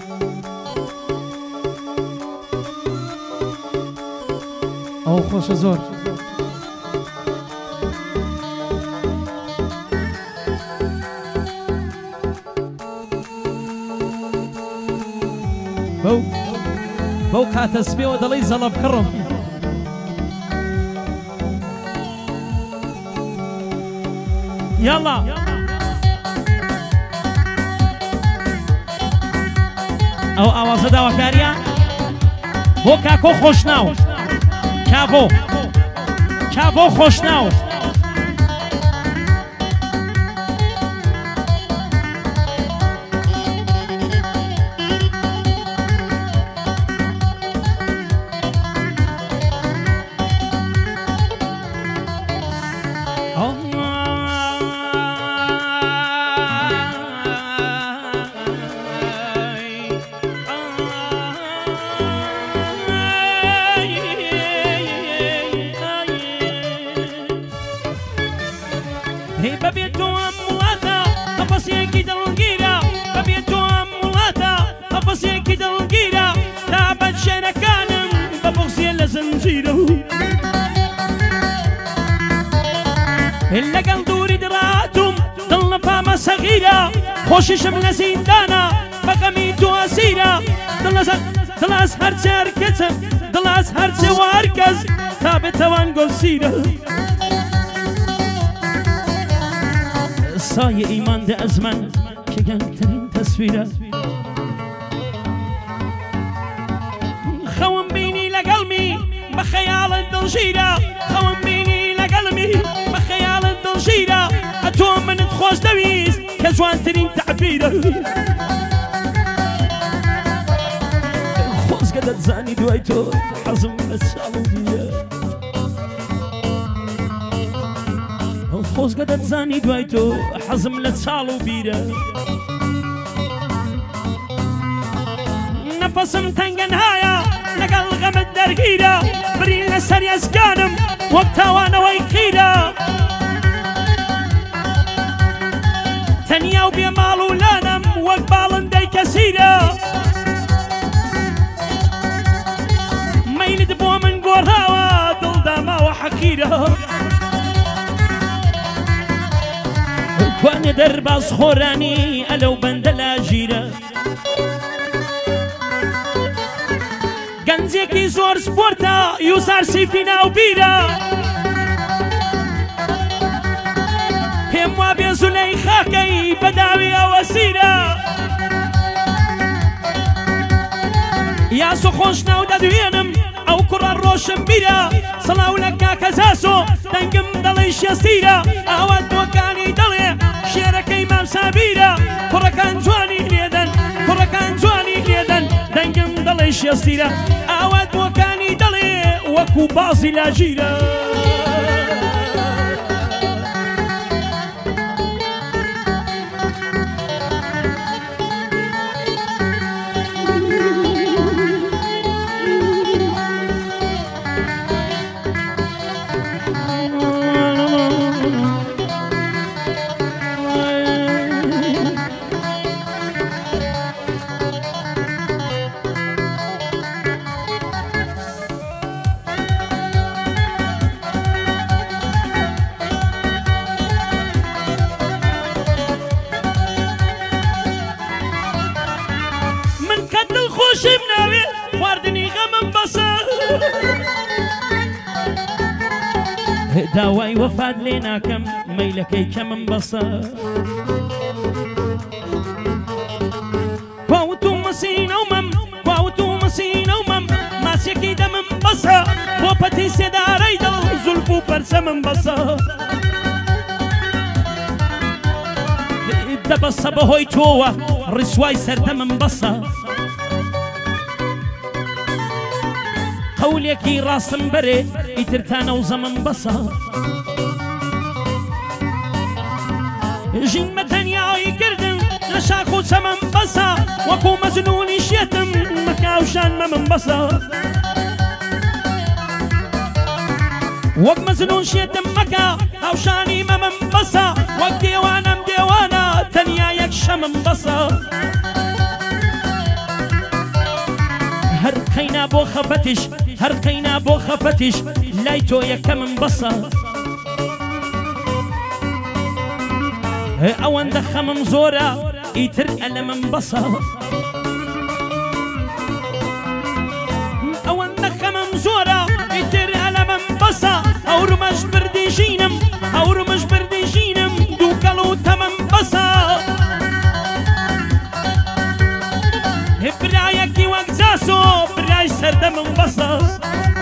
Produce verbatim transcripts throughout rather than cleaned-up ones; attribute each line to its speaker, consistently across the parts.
Speaker 1: ئەو خۆشە زۆر. بەو بەو کاتە سپێوە دەڵێی زەڵە بکڕم. یاڵا ئەو ئاوازە داواکاریە بۆ کاکۆ خۆشناو کابۆ کابۆ خۆشناو لەگەڵ دووری دراتم دڵ نەفامە سەغیرە خۆشیشم لە زیندانە بەغەمی تۆ ئەسیرە دڵاس هەرچە هەرکەسە دڵاس هەرچە وارکەس تا بێتەوان گۆسیرە سایە ئیمان دە ئەزمان کە گەنگترین تەسویرە خەوم بینی لەگەڵمی بە خەیاڵت دڵژیرە خەوم بینی لەگەڵمی بە خەیاڵت دڵژیرە ئەتۆ منت خۆش دەویست کە جوانترین تەعبیرە خۆزگە دەتزانی دوای تۆ حەزم لە چاڵ و بیرە خۆزگە دەتزانی دوای تۆ حەزم لە چاڵ و بیرە نەفەسم تەنگەنهایە لەگەڵ غەمت دەرگیرە برین لەسەر یەزگانم وەک تاوانەوەی قیرە تەنیا و بێماڵ و لانم وەک باڵندەی کەسیرە مەیلت بۆ من گۆڕاوە دڵداماوە حەقیرە کوانێ دەرباز خۆرانی ئەلەو بەندە لاژیرە گەنجێکی زۆر سپۆرتە یوسار سیفی ناوبیرە پێم وا بێ زولەی خاکەی بەداوی ئەوەسیرە یاسۆ خۆش ناو دەدوێنم ئەو کوڕە ڕۆشن بیرە سڵاو لە کاکە زاسۆ دەنگم دەڵی شێستیرە ئاوا دۆکانی دەڵێ شێرەکەی مام سابیرە کوڕەکان جوانی لێدەن کوڕەکان جوانی لێدەن دەنگم دەڵی شێستیرە ئاوا دۆکانی دەڵێ وەکو بازی لاژیرە خۆشیم ناوێ خواردنی غەمم بەسە داوای وەفات لێ ناکەم مەیلەکەی کەمم بەسە خواوت و مەسینەومەم خواوت و مەسینەومەم ماسێکی دەمم بەسە بۆ پەتی سێدارەی دڵ زولف و پەرچەمم بەسە دەبەسە بەهۆی تۆوە ڕیسوای سەردەمم بەسە قەولێکی ڕاستم بەرێ ئیترتانە و زەمم بەسە ژین بە تەنیایی کردن لە شاخ و چەمەم بەسە وەکو مەزنونی شێتم مەکاوشان مەمم بەسە وەک مەزنون شێتم مەکە هاوشانی مەمم بەسە وەک دێوانم دێوانە تەنیا یەک شەمم بەسە قينا بو خفتش هر قينا بو خفتش لايتو يكمن بصا او اندخم زورا يتر ألم بصا او اندخم زورا يتر ألم بصا او رمش بردي جينم او رمش بردي جينم دوكالو تمم بصا برايكي وقزاسو براي سردم بصا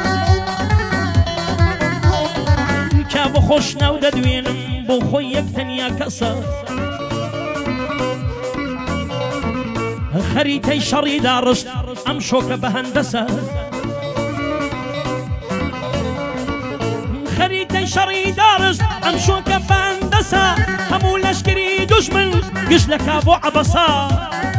Speaker 1: كابو خوشنا وددوينم بو خويك تنيا كسا خريتي شري دارشت امشوك بهندسة خريتي شري دارشت امشوك بهندسة همو لشكري دشمن قشلك ابو عبصا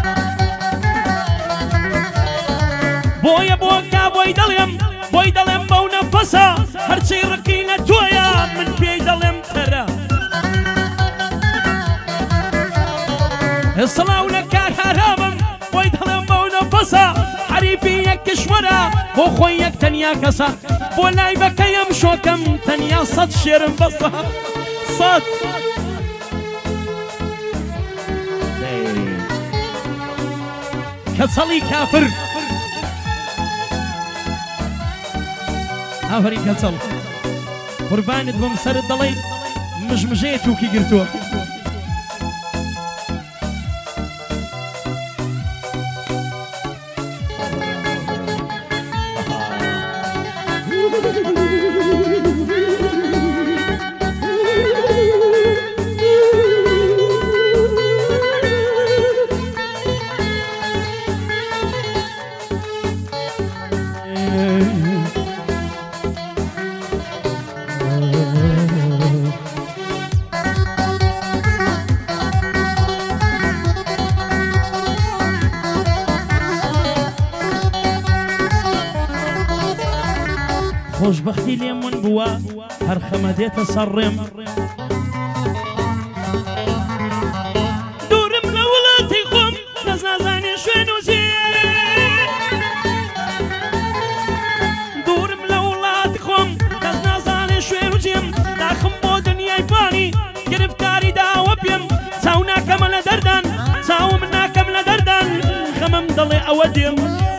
Speaker 1: بويا بوكا بوي دليم بوي دليم بو نفسا هرشي ركينا تويا من بي دليم ترى الصلاة ولك حرامم بوي دليم بو نفسا حريفي يكشورا بو خويك تنيا كسا بو لايبك يمشوكم تنيا صد شيرم بصا صد كصلي كافر هاوري كتل قربانت بمسر الضلي مجمجيتو كي قرتوه خوشبختي ليمون بوا هر خمديت صرم دورم لولاتي خم نزازاني شوين وزين دورم لولاتي خم نزازاني شوين وزين داخم بو دنياي باني گرفتاري دا وبيم ساونا كمل دردان ساو منا كمل دردان خمم ضلي اوديم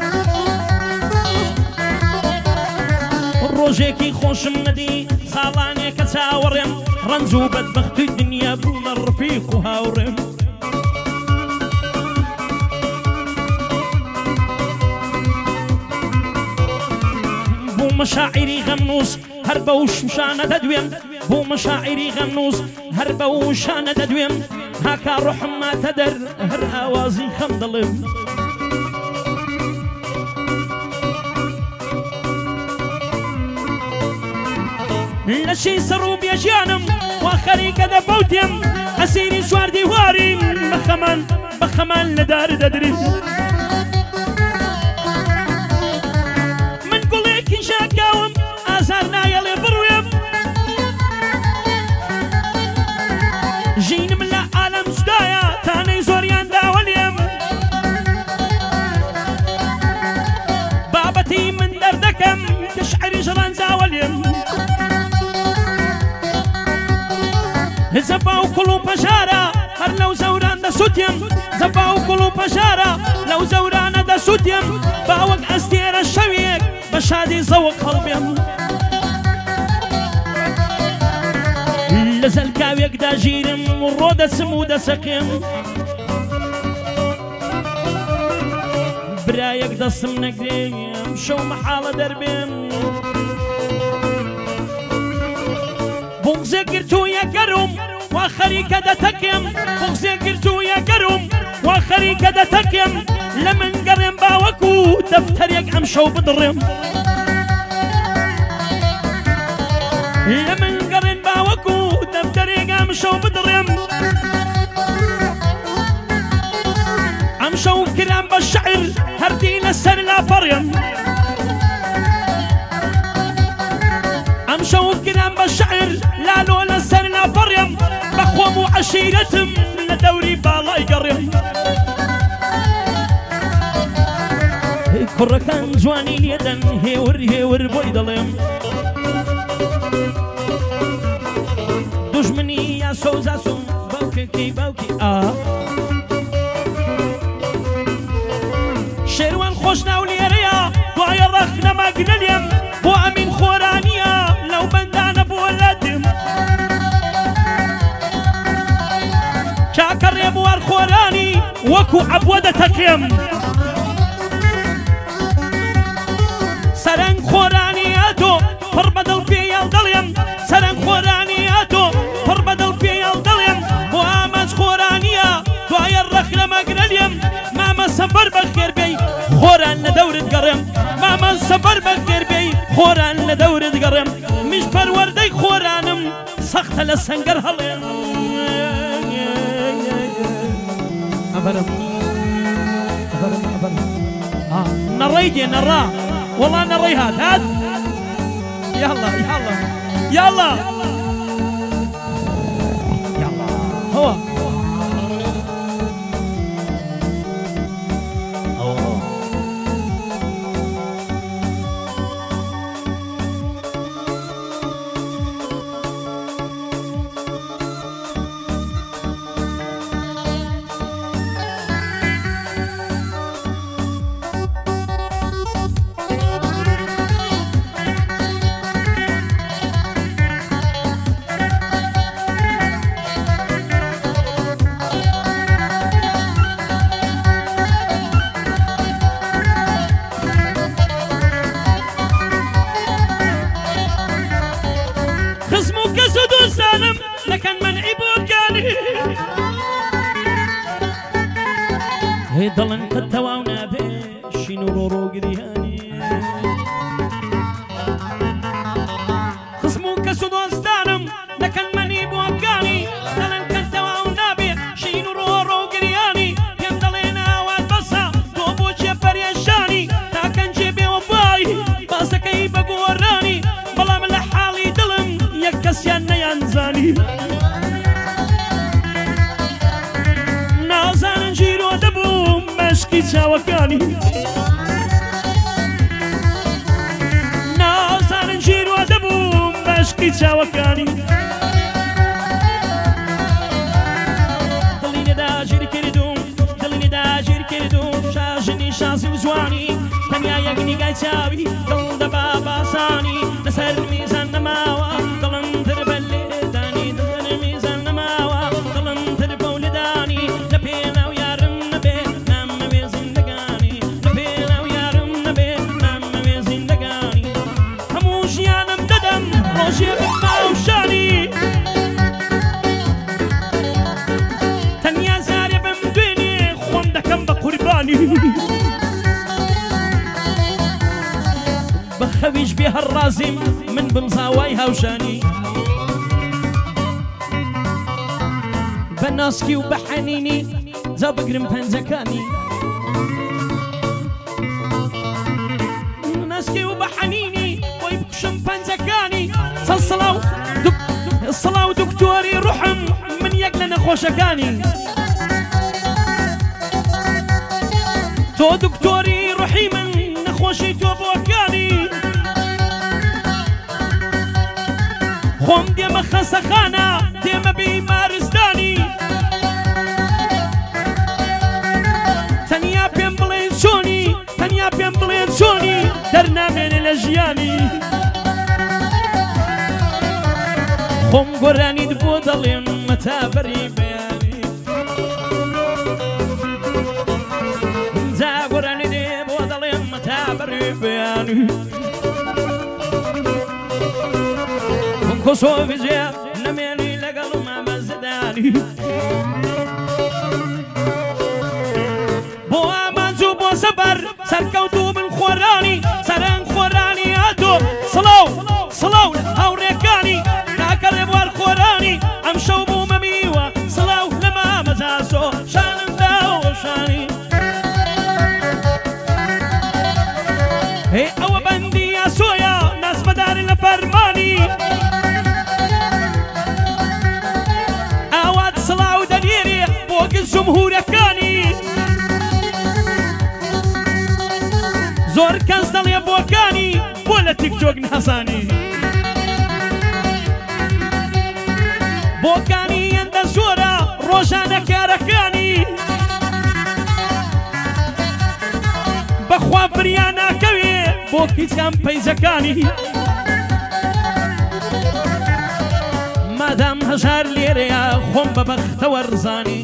Speaker 1: روجيكي خوشم ندي صالاني كتاورم رنزو بدبخت الدنيا بون الرفيق وهاورم بو مشاعري غمنوس هربوش مشانة تدويم بو مشاعري غمنوس هربوش مشانة تدويم هكا روح ما تدر هر اوازي خمدلم لشي سروب يا جانم واخري كذا بوتيم اسيري سوار ديواري بخمان بخمان لدار ددري من قولك ان شاكاوم ازارنا يلي برويم جين من العالم سدايا تاني زوريان داوليم بابتي من دردكم تشعري جران زاوليم زباو كلو بجارة هر لو زوران دا سوتيم زباو كلو بجارة لو زوران دا سوتيم باوك استير الشويك بشادي زوق قلبيم لزل كاويك دا جيرم ورودة سمودة سكيم برايك دا سمنك ديم شو محالة دربيم بغزي قرتو يا قروم واخري كدا تكيم بغزي قرتو يا قروم واخري كدا تكيم لمن قرم باوكو دفتر يك امشو بدرم لمن قرم باوكو دفتر يك امشو بدرم امشو كلام بالشعر هردي لسر لا فريم امشو كلام بالشعر لا لولا سر لا فريم بخوم وعشيرتهم لدوري بالا يقرم کوڕەکان جوانی لێدەن هێور هێور بۆی دەڵێم دوژمنی یا سۆزاسوم باوکێکی باوکی ئا شێروان خۆش ناو لێرەیە دوایە ڕەخ نەماگرە لێم بۆ ئەمین خۆرانیە لەو بەندانە بۆ لەدم چاکە ڕێبوار خۆرانی وەکو عەبوە دەتەقێم سەرنگ خۆرانی ئاتۆ پڕ بەدڵ پێیاڵ دەڵێم سەرنگ خۆرانی ئاتۆ پڕ بەدڵ پێیاڵ دەڵێم بۆ ئاماز خۆرانیە دوایە ڕەخ نەماگرە لێم مامە سەبەر بەخێربێی خۆران لە دەورت گەڕێم مامە سەبەر بەخێربێی خۆران لە دەورت گەڕێم میش پەروەردەی خۆرانم سەختە لە سەنگەر هەڵێم ئەبەرم ئەبەرم ئەبەرم نەڕەی دێ نەڕا وەڵا نەڕەی هات هات یاڵا یاڵا یاڵا یاڵا هەوە دڵن کە تەواو نابێ شین و ڕۆڕۆ گریانی خزم و کەس و دۆستانم دەکەن مەنی بۆکانی دڵن کە تەواو نابێ شین و ڕۆڕۆ گریانی پێم دەڵێن ئاوات بەسە تۆ بۆچێ پەرێشانی تاکەنجێ بێوەفای باسەکەی بە گۆڕانی بەڵام لە حاڵی دڵم یەک کەسیان نەیانزانی نازانن ژیرۆ دەبووم مەشکی چاوەکانی نازانن ژیرۆ دەبووم مەشکی چاوەکانی دڵی لێدا ژیر کردوم دڵی لێدا ژیر کردوم شاژنی شازی و جوانی تەنیا یەک نیگای چاوی دڵ دەبا باسانی لەسەر میزان نەماوە دڵم تر بە لێدانی دڵ میزان نەماوە دڵم تر بەو لێدانی لە پێناو یارم نەبێ نامەوێ زیندەگانی لە پێناو یارم نەبێ نامەوێ زیندەگانی هەموو ژیانم دەدەم ڕۆژێ بماوشانی تەنیا زارێ بم دوێنێ خۆم دەکەم بە قوربانی بەخەویش بێ هەڕازیم من بمزاوای هاوشانی بە ناسکی و بە حەنینی جا بگرم پەنجەکانی ناسکی و بە حەنینی بۆی بکوشم پەنجەکانی سەڵسەڵاو سەڵاو دکتۆری ڕوحم من یەک لە نەخۆشەکانی تۆ دکتۆری ڕوحی من نەخۆشی تۆ بۆکانی خۆم دێمە خەسەخانە دێمە بیمارستانی تەنیا پێم بڵێن چۆنی تەنیا پێم بڵێن چۆنی دەرنامێنێ لە ژیانی خۆم گۆرانیت بۆ دەڵێم مەتابەری بەیانی جا گۆرانی دێ بۆ دەڵێم مەتابەری بەیانی کۆسۆ ویزێ نەمێنی لەگەڵ مامە زەدانی بۆ ئامانج و بۆ سەبەر سەرکەوتوو بن خۆرانی سەرنگ خۆرانی هاتۆ سڵاو سڵاو هاوڕێکانی کاکە ڕێبوار خۆرانی ئەم شەو بوومە میوە سڵاو لە مامە جاسۆ شانم داوەشانی هێ ئەوە بەندی یاسۆیە ناسبەدارن لە فەرمانی ئاوات سڵاو دەنێرێ بۆ گەنج جمهورەکانی زۆر کەس دەڵێ بۆکانی بۆ لە تیکتۆک نازانی بۆکانی ئەندە زۆرە ڕۆژانە کارەکانی بەخوا بریان ناکەوێ بۆ کیچکەم پەیزەکانی مادام هەژار لێرەیە خۆم بە بەختەوە ڕزانی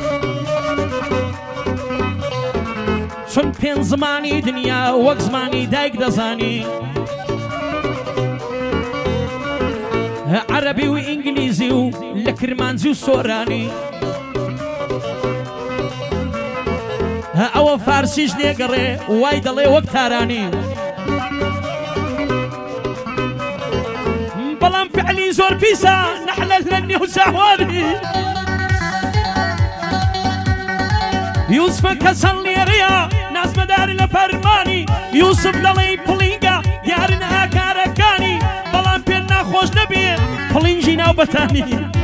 Speaker 1: چون پێنج زمانی دنیا وەک زمانی دایک دەزانی عەرەبی و ئینگلیزی و لە کرمانجی و سۆرانی ئەوە فارسیش لێگەڕێ وای دەڵێ وەک تارانی بەڵام فعلی زۆر پیسە نەحلەت لە نێو چاوانی یوسفە کە چەند لێرەیە نازمەدار لە فەرمانی یوسف دەڵێ پڵینگە یارن ئاکارەکانی بەڵام پێ ناخۆش نەبێ پڵینجی ناو بەتانی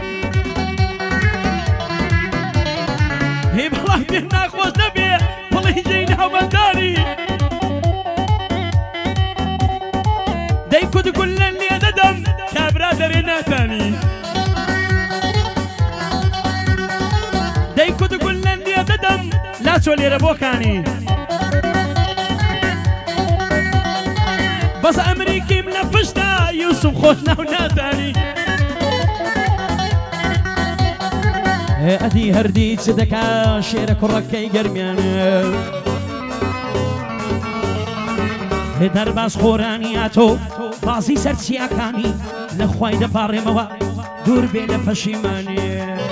Speaker 1: هی بەڵام پێ ناخۆش نەبێ پڵینجی ناو بەتانی دەی کود گولە لێ دەدەم کابرا دەرێ ناتانی دەی کود گولە لێ دەدەم لاچۆ لێرە بۆکانی بەس ئەمریکیم لە پشتا یوسف خۆش ناو ناتانی ئەدی هەردی چ دەکا شێرە کوڕەکەی گەرمیانە دەرباز خۆرانی ئاتۆ بازی سەرچیاکانی لە خوای دەپاڕێمەوە دوور بێ لە پەشیمانی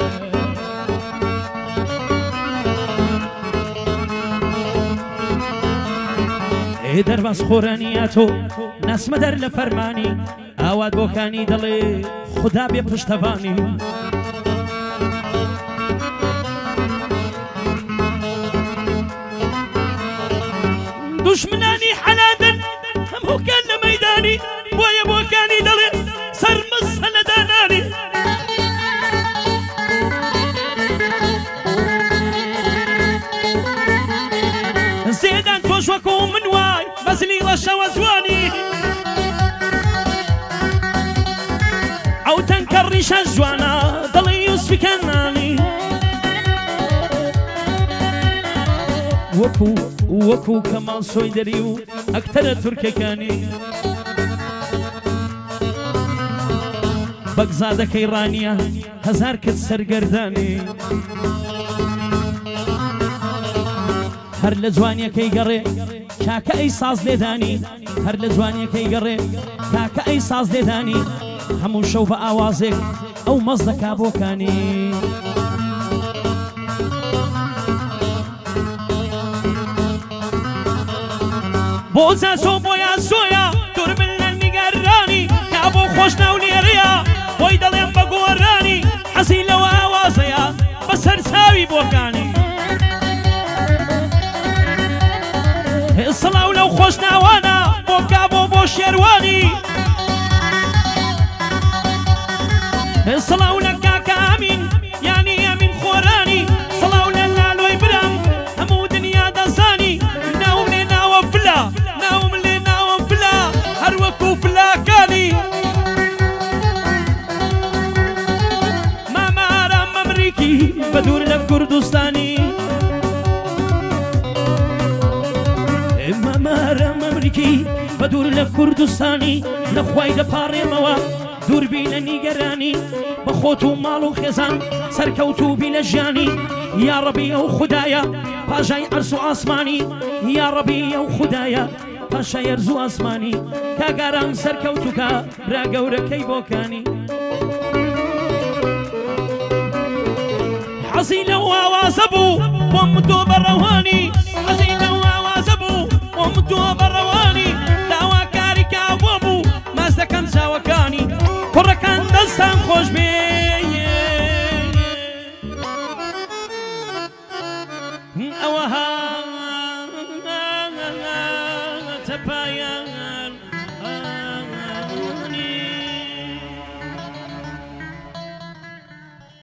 Speaker 1: دەرباز خۆرانی ئاتۆ ناسمە دەر لە فەرمانی ئاوات بۆکانی دەڵێ خوددا بێ پشتەبانی دوشمنانی حەلادن هەموو کان لە مەیدانی بۆیە بۆکانی دەڵێ سەرمەسە لە دانانی زێدان تۆش وەکو من وای بەزلی ڕەشەوە جوانی ئەو تەنکە ڕیشە جوانە دەڵێ یوسفی کەنانی وەکو وەکو کەماڵ سۆی دەری و ئەکتەرە تورکەکانی بەگزادەکەی ڕانیە هەزار کەس سەرگەردانی هەر لە جوانیەکەی گەڕێ کاکە ئەی ساز لێدانی هەر لە جوانیەکەی گەڕێ کاکە ئەی ساز لێدانی هەموو شەو بە ئاوازێک ئەو مەز دەکا بۆکانی بۆ جاسۆ بۆیان سۆیە دوور من لە نیگەرانی کا بۆ خۆش ناو لێرەیە بۆی دەڵێم بە گۆڕانی حەزی لەوە ئاوازەیە بەسەر چاوی بۆکانی سڵاو لەو خۆش ناوانە بۆ کا بۆ بۆ شێروانی سڵاو لە کاکە ئامین یانی ئەمین خۆرانی سڵاو لە لالۆی برام هەموو دنیا دەزانی ناوم لێ ناوە فلا ناوم لێ ناوە فلا هەر وەکو فلاکانی مامارە مەمریکی بە دوور لە کوردستانی مامارە مەمریکی بە دوور لە کوردستانی لە خوای دەپاڕێمەوە دوور بی لە نیگەرانی بە خۆت و ماڵ و خێزان سەرکەوتوبی لە ژیانی یا ڕەبی ئەو خودایە پاشای عەرز و ئاسمانی یا ڕەبی ئەو خودایە پاشای عەرز و ئاسمانی کاگاران سەرکەوتوکە ڕاگەورەکەی بۆکانی حەزی لەو ئاوازە بوو بۆم تۆ بەڕەوانی